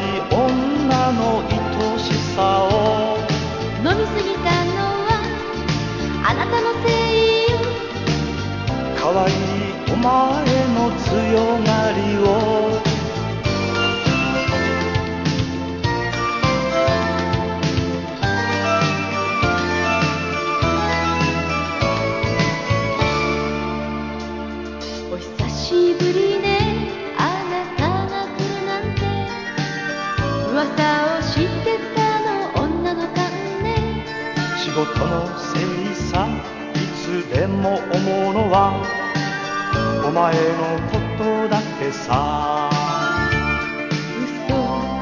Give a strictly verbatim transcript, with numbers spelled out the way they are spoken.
女の愛しさを飲みすぎたのはあなたのせいよ。 可愛いお前の強がりをお久しぶりね、あなたが来るなんて噂を知ってたの、女の勘ね。 仕事のせいさ、いつでも思うのはお前のことだけさ。